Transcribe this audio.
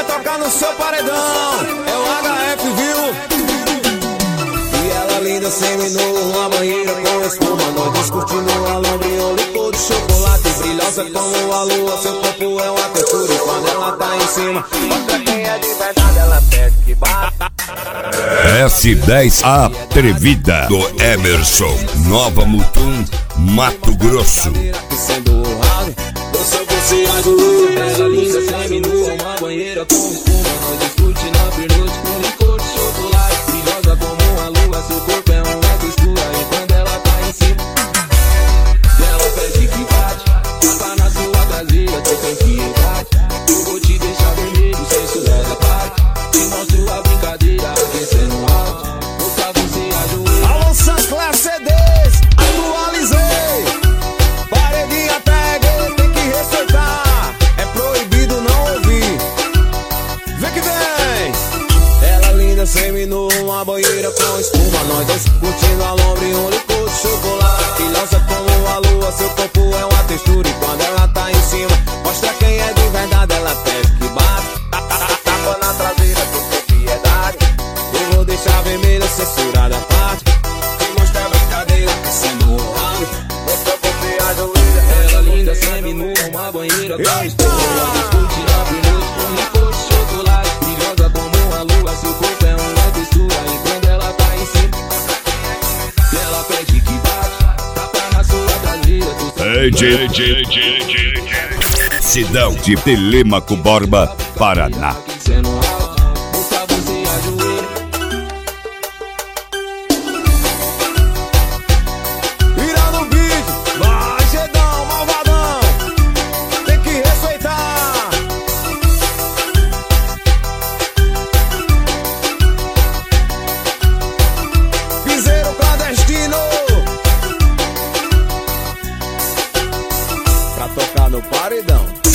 vai tocar no seu paredão. É o HF, viu? E ela linda, seminu, uma banheira com espuma. Nós discutindo a lombrinho, licor de chocolate. Brilhosa como a lua, seu corpo é uma textura. E quando ela tá em cima, mostra quem é de verdade, ela pede que bate. S10 Atrevida, do Emerson, Nova Mutum, Mato Grosso. Ela linda, seminua, uma banheira com espuma. Nós discute na pernoite com licor de chocolate. Brilhosa como a lua, seu corpo é uma textura. E quando ela tá em cima, ela pede que bate. Tapa na sua traseira, tu tem piedade. Eu vou te deixar vermelho, sem surpresa, pai. Te mostro a brincadeira, aquecendo alto. Vou pra você ajoelhar. Alô, Sancler CDs, atualizei. Paredinha peguei, tem que respeitar. É proibido não ouvir. Vem que vem. Ela linda, seminua, uma banheira com espuma. Nós dois curtindo a lombre e um licor de chocolate. Brilhosa como a lua, seu corpo é uma textura. E quando ela tá em cima, mostra quem é de verdade, ela pede que bate. Tapa na traseira, tu tem piedade. Eu vou deixar vermelha, censurada a parte. Te mostra a brincadeira, sendo honrado. Mostra você ajoelha. Ela linda, seminua, uma banheira com espuma. Nós discute na pernoite com licor de chocolate. Brilhosa como a lua, seu corpo é uma textura. E quando ela tá em cima, ela pede que bate. Tapa na sua traseira, tu Cidão de Telêmaco Borba, Paraná. sendo alto. Vou pra você ajoelha. Virando o vídeo, vai Gedão, malvadão. Tem que respeitar. Piseiro clandestino. Pra tocar no paredão.